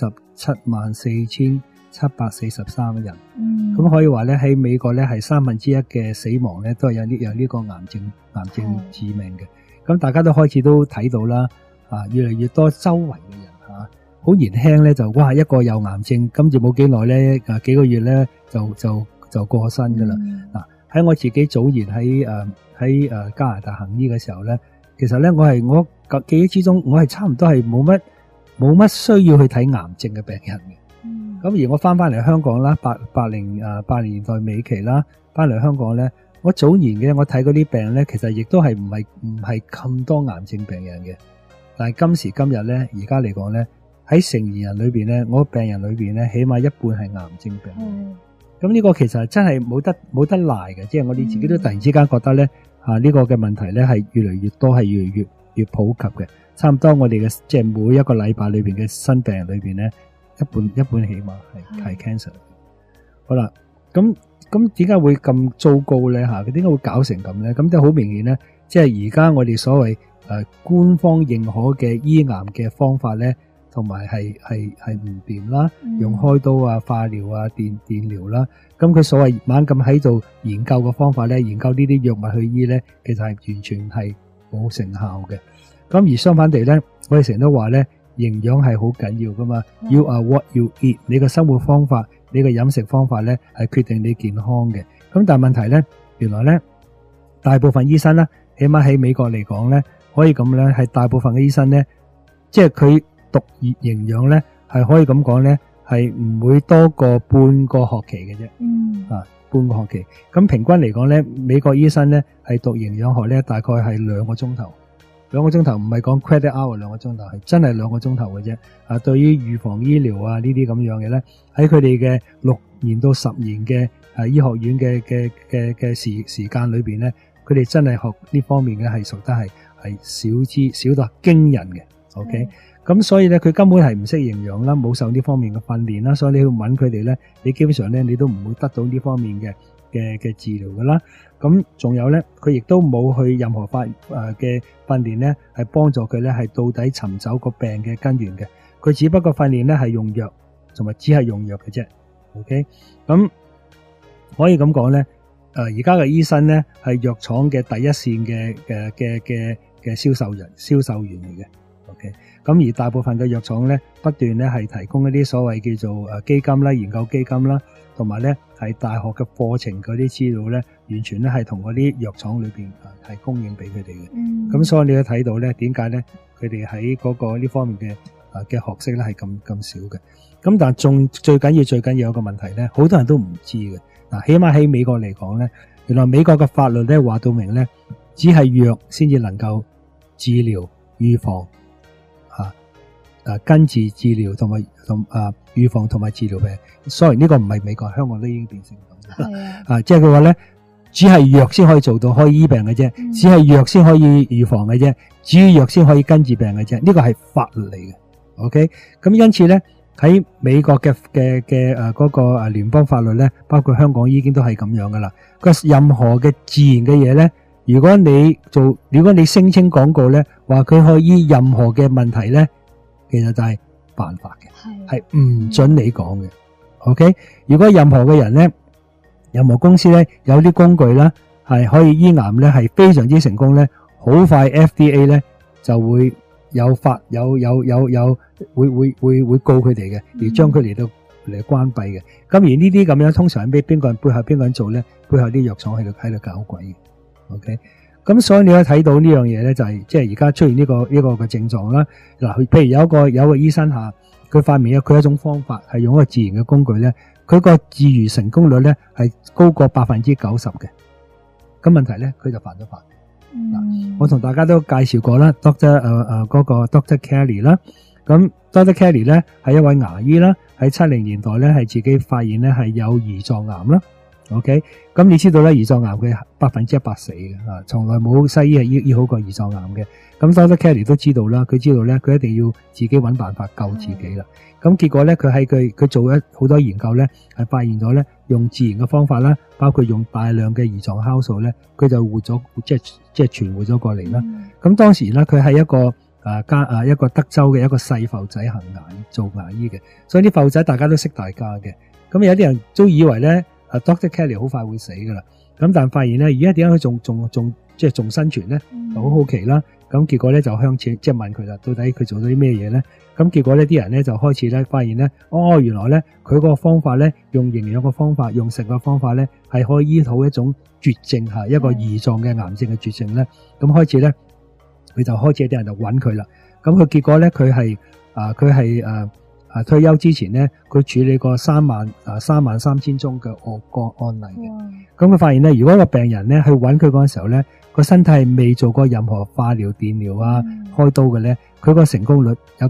574,743個人。咁可以話咧喺美國咧係1/3嘅死亡咧都係有呢個癌症致命嘅。咁大家都開始都睇到啦。越嚟越多周圍嘅人好年輕咧就哇一個有癌症，跟住冇幾耐咧幾個月咧就過身噶啦。嗱，喺我自己早年喺加拿大行醫嘅時候咧，其實咧我記憶之中我係差唔多係冇乜需要去睇癌症嘅病人嘅。咁而我翻嚟香港啦，80年代尾期啦，翻嚟香港咧，我早年嘅我睇嗰啲病咧，其實亦都係唔係咁多癌症病人嘅。但係今時今日咧，而家嚟講咧，喺成年人裏邊咧，我病人裏邊咧，起碼一半係癌症病人。咁呢個其實真係冇得賴嘅，即係我哋自己都突然之間覺得咧，呢個嘅問題咧係越嚟越多，係越嚟越普及嘅。差唔多我哋嘅即係每一個禮拜裏邊嘅新病人裏邊咧，一半起碼係 cancer。好啦，咁點解會咁糟糕咧？佢點解會搞成咁咧？咁就好明顯咧，即係而家我哋所謂官方認可嘅醫癌嘅方法咧，同埋係唔掂啦，用開刀啊、化療啊、電療啦，咁佢所謂猛咁喺度研究嘅方法咧，研究呢啲藥物去醫咧，其實係完全係冇成效嘅。咁而相反地咧，我哋成日都話咧，營養係好緊要噶嘛。You are what you eat， 你嘅生活方法、你嘅飲食方法咧，係決定你健康嘅。咁但係問題咧，原來咧，大部分醫生咧，起碼喺美國嚟講咧，可以咁咧，係大部分嘅醫生咧，即係佢讀營養咧，係可以咁講咧，係唔會多過半個學期嘅啫。半個學期。咁平均嚟講咧，美國醫生咧係讀營養學咧，大概係2個鐘頭。2個鐘頭唔係講 credit hour 2個鐘頭，係真係2個鐘頭嘅啫。對於預防醫療呢啲咁樣嘅咧，喺佢哋嘅6年到10年嘅醫學院嘅時間裏邊咧，佢哋真係學呢方面嘅係熟得係少到驚人嘅。OK，咁所以咧佢根本係唔識營養啦，冇受呢方面嘅訓練啦，所以你去揾佢哋咧，你基本上咧你都唔會得到呢方面嘅治療噶啦。咁仲有咧，佢亦都冇去任何嘅訓練咧，係幫助佢咧係到底尋找個病嘅根源嘅。佢只不過訓練咧係用藥，同埋只係用藥嘅啫。OK，咁可以咁講咧，而家嘅醫生咧係藥廠嘅第一線嘅銷售員嚟嘅。OK，咁而大部分嘅藥廠咧不斷咧係提供一啲所謂叫做基金啦、研究基金啦，同埋咧係大學嘅課程嗰啲資料咧，完全咧係同嗰啲藥廠裏邊係供應俾佢哋嘅。咁所以你都睇到咧，點解咧佢哋喺嗰個呢方面嘅學識咧係咁少嘅。咁但係最緊要有個問題咧，好多人都唔知嘅。嗱，起碼喺美國嚟講咧，原來美國嘅法律咧話到明咧，只係藥先至能夠治療、預防。根治治療同預防同埋治療病。Sorry， 呢個唔係美國，香港都已經變成咁。即係佢話咧，只係藥先可以做到可以醫病嘅啫，只係藥先可以預防嘅啫，只係藥先可以根治病嘅啫。呢個係法律嚟嘅。OK， 咁因此咧喺美國嘅嗰個聯邦法律咧，包括香港已經都係咁樣噶啦。個任何嘅自然嘅嘢咧， 如果你聲稱廣告咧，話佢可以醫任何嘅問題咧，其實就係犯法嘅，係唔准你講嘅。OK， 如果任何嘅人咧，任何公司咧有啲工具啦，係可以醫癌咧，係非常之成功咧，好快 FDA 咧就會會告佢哋嘅，而將佢嚟關閉嘅。咁而呢啲咁樣通常係俾邊個人背後邊個人做咧？背後啲藥廠喺度搞鬼嘅。OK， 咁所以你可以睇到呢樣嘢咧，就係即係而家出現呢個嘅症狀啦。嗱，譬如有個醫生下，佢發明佢一種方法係用一個自然嘅工具咧，佢個治癒成功率咧係高過90%嘅。咁問題咧，佢就犯咗法。我同大家都介紹過啦 ，Dr. Kelly 啦。咁 Dr. Kelly 咧係一位牙醫啦，喺70年代咧係自己發現咧係有胰臟癌啦。OK， 咁你知道咧，胰臟癌佢100%死嘅，從來冇西醫係醫好過胰臟癌嘅。咁 Dr. Kelly 都知道啦，佢知道咧，佢一定要自己揾辦法救自己啦。咁結果咧，佢做咗好多研究咧，係發現咗咧，用自然嘅方法啦，包括用大量嘅胰臟酵素咧，佢就活咗，即係存活咗過嚟啦。咁當時咧，佢係一個德州嘅一個細埠仔做牙醫嘅，所以啲埠仔大家都識大家嘅。咁有啲人都以為咧，Dr. Kelly 好快會死噶啦。咁但發現咧，而家點解佢仲生存咧？就好好奇啦。咁結果咧就向前即係問佢啦，到底佢做咗啲咩嘢咧？咁結果呢啲人咧就開始咧發現咧，原來咧佢個方法咧，用營養嘅方法，用食嘅方法咧，係可以醫好一種絕症吓，一個胰臟嘅癌症嘅絕症咧。咁開始咧，佢就開始有啲人就揾佢啦。咁佢結果咧，佢係退休之前咧，佢處理過33000宗嘅個案例嘅。咁佢發現咧，如果個病人咧去揾佢嗰陣時候咧，個身體係未做過任何化療、電療啊、開刀嘅咧，佢個成功率有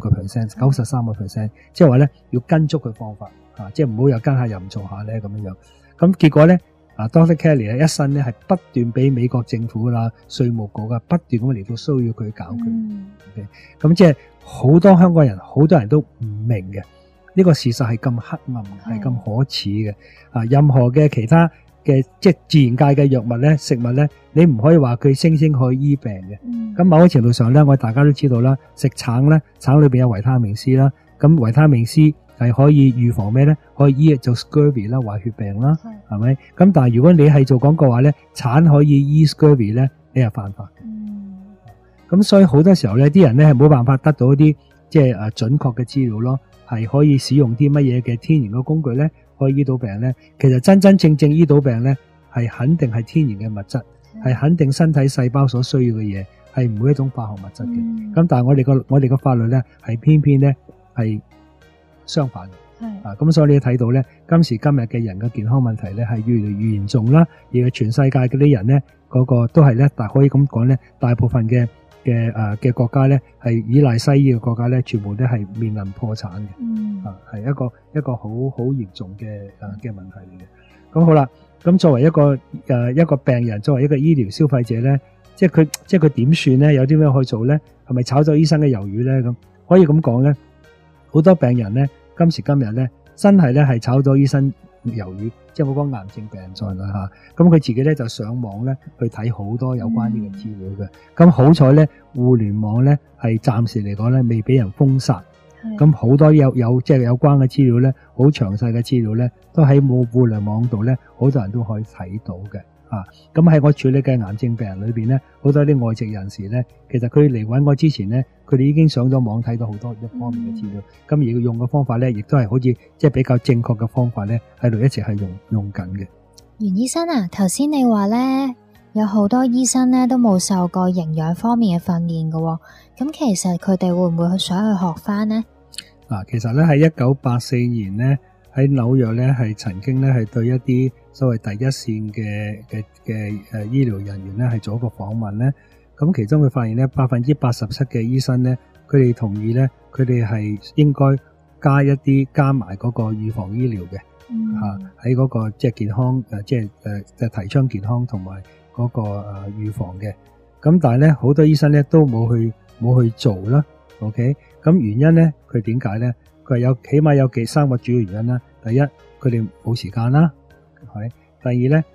90%、93%，即係話咧要跟足佢方法，即係唔好又跟下又唔做下咧咁樣。咁結果咧，Dr. Kelly 咧一生咧係不斷俾美國政府啦、稅務局不斷咁嚟到騷擾佢搞佢。OK， 咁即係好多香港人，好多人都唔明嘅，呢個事實係咁黑暗，係咁可恥嘅。任何嘅其他嘅即係自然界嘅藥物咧、食物咧，你唔可以話佢聲稱可以醫病嘅。咁某個程度上咧，我哋大家都知道啦，食橙咧，橙裏邊有維他命 C 啦，咁維他命 C 係可以預防咩咧？可以醫做 scurvy 啦，壞血病啦，係咪？咁但係如果你係做廣告話咧，橙可以醫 scurvy 咧，你係犯法。咁所以好多時候咧，啲人咧係冇辦法得到一啲即係準確嘅資料咯，係可以使用啲乜嘢嘅天然嘅工具咧，可以醫到病咧。其實真真正正醫到病咧，係肯定係天然嘅物質，係肯定身體細胞所需要嘅嘢，係唔會一種化學物質嘅。咁但係我哋個法律咧，係偏偏咧係相反嘅。咁所以你睇到咧，今時今日嘅人嘅健康問題咧係越嚟越嚴重啦，而全世界嗰啲人咧，個都係咧，但可以咁講咧，大部分嘅國家咧係依賴西醫嘅國家咧，全部都係面臨破產嘅。係一個好嚴重嘅問題嚟嘅。咁好啦，咁作為一個病人，作為一個醫療消費者咧，即係佢點算咧？有啲咩可以做咧？係咪炒咗醫生嘅魷魚咧？咁可以咁講咧，好多病人咧，今時今日咧，真係咧係炒咗醫生魷魚，即係冇講癌症病人在啦吓。咁佢自己咧就上網咧去睇好多有關呢個資料嘅。咁好彩咧，互聯網咧係暫時嚟講咧未俾人封殺。咁好多有即係有關嘅資料咧，好詳細嘅資料咧，都喺互聯網度咧，好多人都可以睇到嘅。咁喺我處理嘅癌症病人裏邊咧，好多啲外籍人士咧，其實佢嚟揾我之前咧，佢哋已經上咗網睇到好多一方面嘅資料。咁而用嘅方法咧，亦都係好似即係比較正確嘅方法咧，喺度一直係用緊嘅。 袁醫生啊，頭先你話咧，有好多醫生咧都冇受過營養方面嘅訓練嘅，咁其實佢哋會唔會想去學翻呢？ 其實咧喺1984年咧，喺紐約咧係曾經咧係對一啲所謂第一線嘅醫療人員咧係做一個訪問咧，咁其中佢發現咧87%嘅醫生咧，佢哋同意咧，佢哋係應該加埋嗰個預防醫療嘅，喺嗰個即係健康即係提倡健康同埋嗰個預防嘅。咁但係咧好多醫生咧都冇去做啦。OK， 咁原因咧佢點解咧？佢係起碼有3個主要原因啦。第一，佢哋冇時間啦，係。第二咧，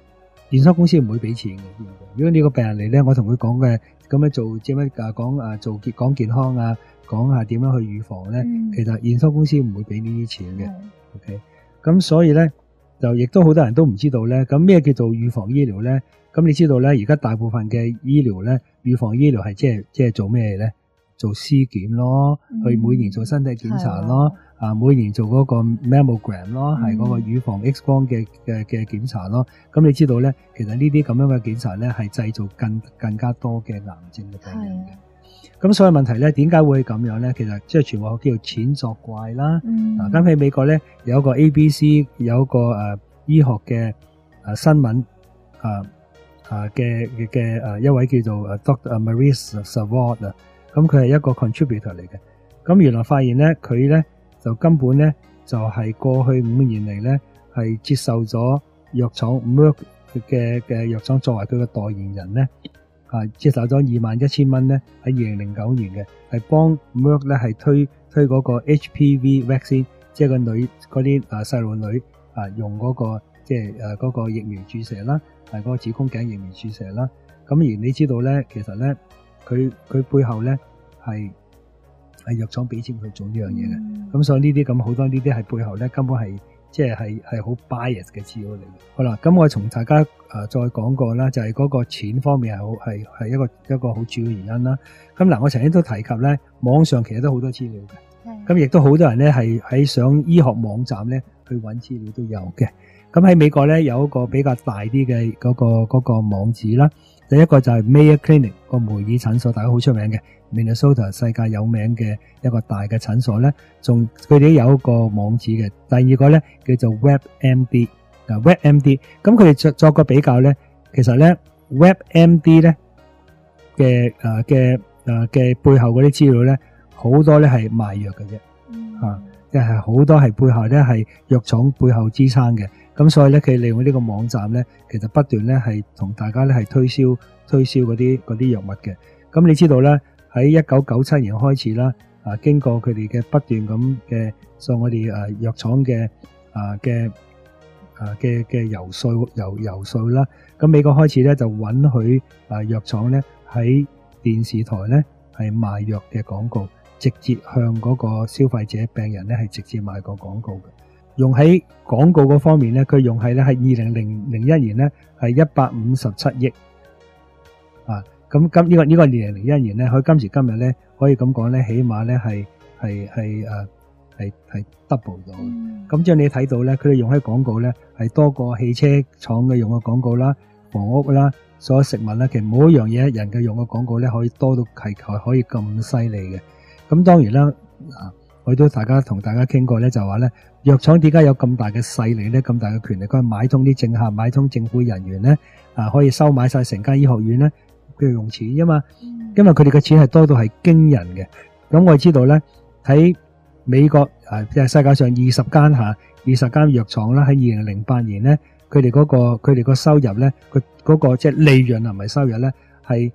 驗收公司唔會俾錢嘅。如果你個病人嚟咧，我同佢講嘅咁樣做，即係乜講健康啊，講下點樣去預防咧，其實驗收公司唔會俾呢啲錢嘅。OK， 咁所以咧就亦都好多人都唔知道咧，咁咩叫做預防醫療咧？咁你知道咧，而家大部分嘅醫療咧，預防醫療係即係做咩咧？做屍檢咯，去每年做身體檢查咯，每年做嗰個 mammogram 咯，係嗰個乳房 X 光嘅檢查咯。咁你知道咧，其實呢啲咁樣嘅檢查咧，係製造更加多嘅癌症嘅病人嘅。咁所以問題咧，點解會咁樣咧？其實即係全部叫做錢作怪啦。嗱，咁喺美國咧有一個 ABC 有一個醫學嘅新聞嘅一位叫做Dr. Maurice Savard 啊。咁佢係一個 contributor 嚟嘅，咁原來發現咧，佢咧就根本咧就係過去5年嚟咧係接受咗藥廠 Merck 嘅藥廠作為佢嘅代言人咧，接受咗21,000蚊咧喺2009年嘅，係幫 Merck 咧係推嗰個 HPV vaccine， 即係個女嗰啲細路女用嗰個即係嗰個疫苗注射啦，係嗰個子宮頸疫苗注射啦。咁而你知道咧，其實咧佢背後咧係藥廠俾錢去做呢樣嘢嘅，咁所以呢啲咁好多呢啲係背後咧根本係即係好 bias 嘅資料嚟嘅。好啦，咁我從大家再講過啦，就係嗰個錢方面係一個好主要原因啦。咁嗱，我曾經都提及咧，網上其實都好多資料嘅，咁亦都好多人咧係喺上醫學網站咧去揾資料都有嘅。咁喺美國咧有一個比較大啲嘅嗰個網址啦。第一個就係 Mayo Clinic 個梅爾診所，大家好出名嘅 Minnesota 世界有名嘅一個大嘅診所咧，佢哋有一個網址嘅。第二個咧叫做 WebMD， WebMD 咁佢哋作個比較咧，其實咧 WebMD 咧嘅背後嗰啲資料咧，好多咧係賣藥嘅啫，即係好多係背後咧係藥廠背後支撐嘅。咁所以咧，佢利用呢個網站咧，其實不斷咧係同大家咧係推銷嗰啲藥物嘅。咁你知道咧，喺1997年開始啦，經過佢哋嘅不斷咁嘅所以我哋藥廠嘅遊說啦，咁美國開始咧就允許藥廠咧喺電視台咧係賣藥嘅廣告，直接向嗰個消費者病人咧係直接賣個廣告嘅。用喺廣告嗰方面咧，佢用係咧係2001年咧係157億咁呢個2001年咧，佢今時今日咧可以咁講咧，起碼咧係 double 咗。咁即係你睇到咧，佢哋用喺廣告咧係多過汽車廠嘅用嘅廣告啦、房屋啦、所有食物啦，其實每一樣嘢人嘅用嘅廣告咧可以多到係可以咁犀利嘅。咁當然啦，我都同大家傾過咧，就話咧藥廠點解有咁大嘅勢力咧，咁大嘅權力，佢係買通啲政客，買通政府人員咧，可以收買晒成間醫學院咧，佢用錢啫嘛。因為佢哋嘅錢係多到係驚人嘅。咁我哋知道咧，喺美國即係世界上20間藥廠啦，喺2008年咧，佢哋個收入咧，嗰個即係利潤唔係收入咧，係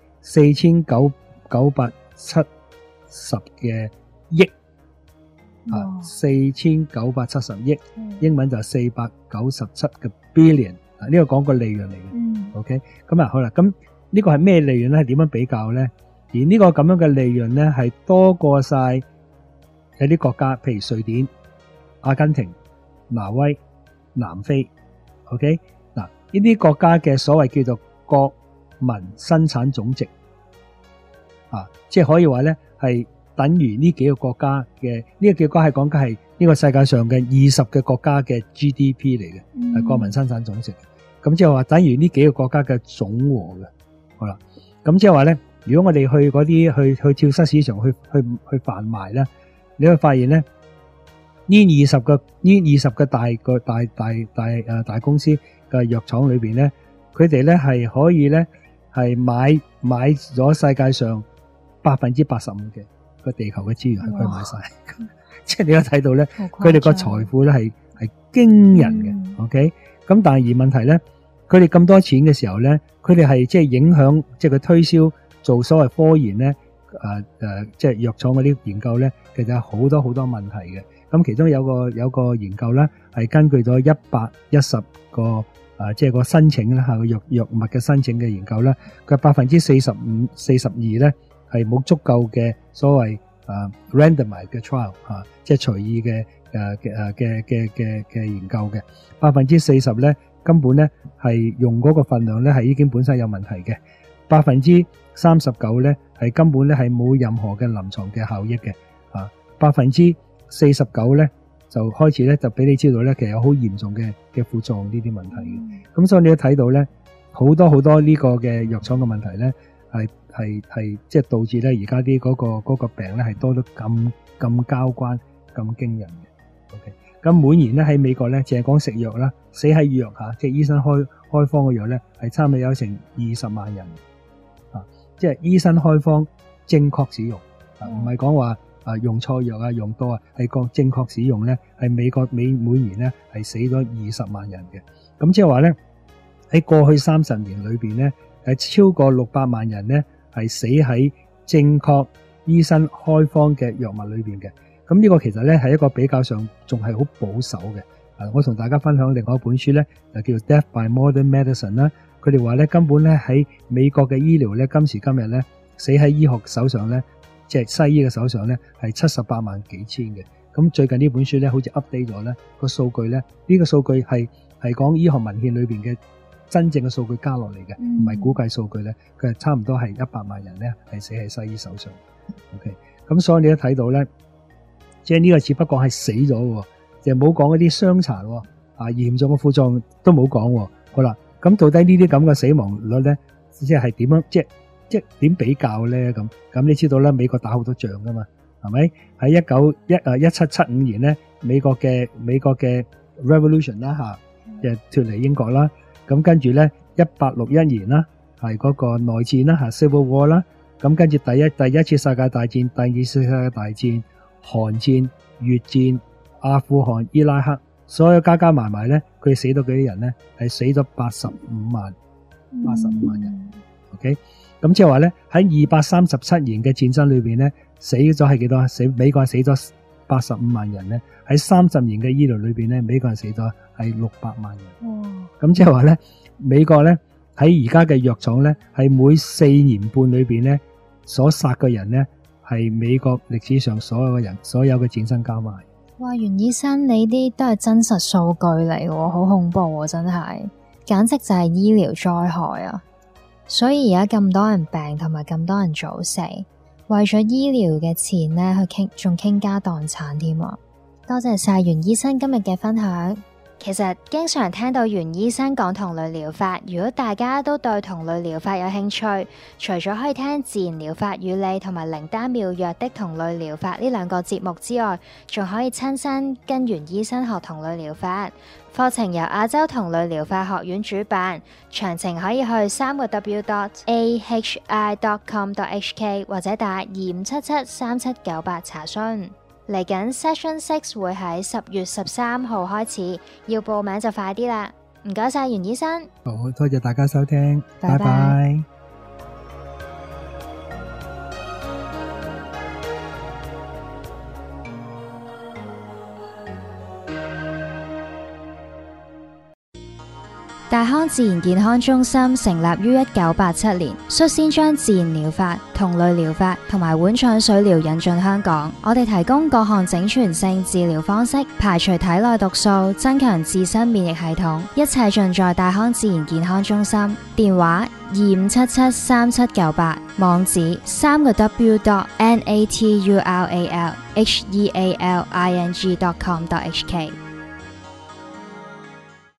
4970嘅億。4970億，英文就497嘅 billion， 呢個講個利潤嚟嘅。OK， 咁好啦，咁呢個係咩利潤咧？係點樣比較咧？而呢個咁樣嘅利潤咧，係多過晒有啲國家，譬如瑞典、阿根廷、挪威、南非。OK， 嗱，呢啲國家嘅所謂叫做國民生產總值，即係可以話咧係等於呢幾個國家嘅，呢個幾個國家係講緊係呢個世界上嘅20嘅國家嘅 GDP 嚟嘅，係國民生產總值。咁即係話等於呢幾個國家嘅總和嘅。好啦，咁即係話咧，如果我哋去嗰啲去跳蚤市場去販賣咧，你會發現咧，呢20個大公司嘅藥廠裏邊咧，佢哋咧係可以咧係買咗世界上85%嘅個地球嘅資源係佢買晒，即係你都睇到咧，佢哋個財富咧係驚人嘅。OK， 咁但係而問題咧，佢哋咁多錢嘅時候咧，佢哋係即係影響，即係佢推銷做所謂科研咧，即係藥廠嗰啲研究咧，其實有好多好多問題嘅。咁其中有個研究咧，係根據咗110個即係個申請啦，個藥物嘅申請嘅研究咧，佢42%咧係冇足夠嘅所謂randomized 嘅 trial 即係隨意嘅研究嘅。40%咧根本咧係用嗰個份量咧係已經本身有問題嘅。39%咧係根本咧係冇任何嘅臨床嘅效益嘅。49%咧就開始咧就俾你知道咧，其實有好嚴重嘅副作用呢啲問題嘅。咁所以你都睇到咧，好多呢個嘅藥廠嘅問題咧，係即係導致咧而家啲嗰個病咧係多到咁交關咁驚人嘅。OK， 咁每年咧喺美國咧，淨係講食藥啦，死喺藥下，即係醫生開方嘅藥咧，係差唔多有成20萬人。即係醫生開方正確使用，唔係講話用錯藥啊，用多啊，係個正確使用咧，係美國每年咧係死咗20萬人嘅。咁即係話咧喺過去30年裏邊咧，係超過600萬人咧係死喺正確醫生開方嘅藥物裏邊嘅。咁呢個其實咧係一個比較上仲係好保守嘅。我同大家分享另外一本書咧，就叫做 Death by Modern Medicine 啦。佢哋話咧根本咧喺美國嘅醫療咧，今時今日咧死喺醫學手上咧，即係西醫嘅手上咧係78萬幾千嘅。咁最近呢本書咧好似 update 咗咧個數據咧，呢個數據係講醫學文獻裏邊嘅真正嘅數據加落嚟嘅，唔係估計數據咧，佢係差唔多係100萬人咧係死喺西醫手上。OK， 咁所以你都睇到咧，即係呢個只不過係死咗喎，就冇講嗰啲傷殘喎，嚴重嘅副作用都冇講喎。好啦。咁到底呢啲咁嘅死亡率咧，即係點樣？即係點比較咧？咁你知道啦，美國打好多仗噶嘛，係咪？喺1775年咧，美國嘅 Revolution 啦即係脫離英國啦。咁跟住咧，1861年啦，係嗰個內戰啦Civil War 啦。咁跟住第一次世界大戰、第二次世界大戰、韓戰、越戰、阿富汗、伊拉克。所有加埋埋咧，佢死到幾多人咧？係死咗85萬人。OK， 咁即係話咧喺237年嘅戰爭裏邊咧，死咗係幾多？美國係死咗85萬人咧。喺30年嘅醫療裏邊咧，美國人死咗係600萬人。咁即係話咧，美國咧喺而家嘅藥廠咧，係每4年半裏邊咧所殺嘅人咧，係美國歷史上所有嘅人，所有嘅戰爭加埋。 哇，袁醫生，你啲都係真實數據嚟喎，好恐怖啊！真係，簡直就係醫療災害啊！所以而家咁多人病同埋咁多人早死，為咗醫療嘅錢呢，仲傾家蕩產添啊！多謝晒袁醫生今日嘅分享。其實經常聽到袁醫生講同類療法，如果大家都對同類療法有興趣，除咗可以聽自然療法與你同埋靈丹妙藥的同類療法呢兩個節目之外，仲可以親身跟袁醫生學同類療法。課程由亞洲同類療法學院主辦，詳情可以去www.ahi.com.hk 或者打25773798查詢。嚟緊 Session 6會喺10月13號開始，要報名就快啲啦！唔該晒袁醫生， 好多謝大家收聽，拜拜。 拜拜。大康自然健康中心成立於1987年，率先將自然療法、同類療法同埋碗廠水療引進香港。我哋提供各項整全性治療方式，排除體內毒素，增強自身免疫系統，一切盡在大康自然健康中心。電話25773798，網址3w.natural healing.com.hk。